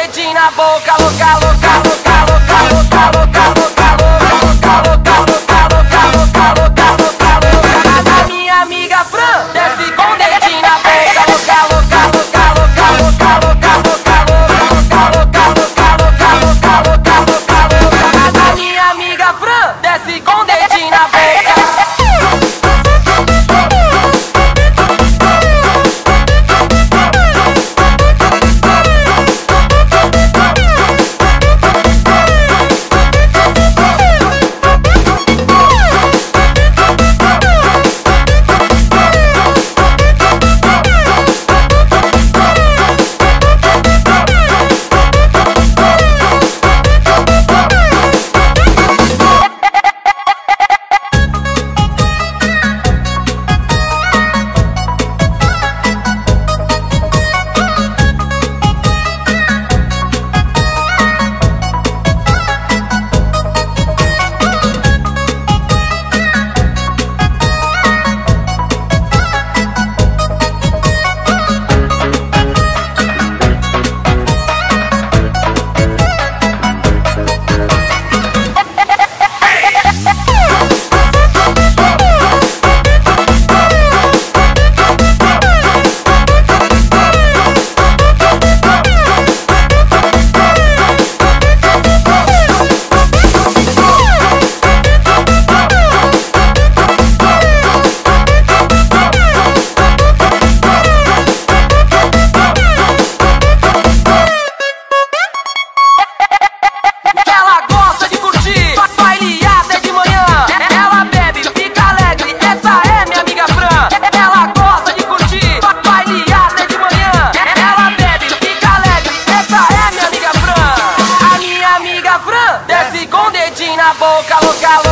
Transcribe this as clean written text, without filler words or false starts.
dedinho na boca, louca, louca, louca, louca, louca, louca, louca, louca, louca, louca, louca, louca, louca, louca, louca. A minha amiga Fran desce com o dedinho na boca, louca, louca, louca, louca, louca, louca, louca, louca, louca, louca, louca, louca, louca, louca, louca. A minha amiga Fran desce com o dedinho na boca. Desce com o dedinho na boca, louca, louca.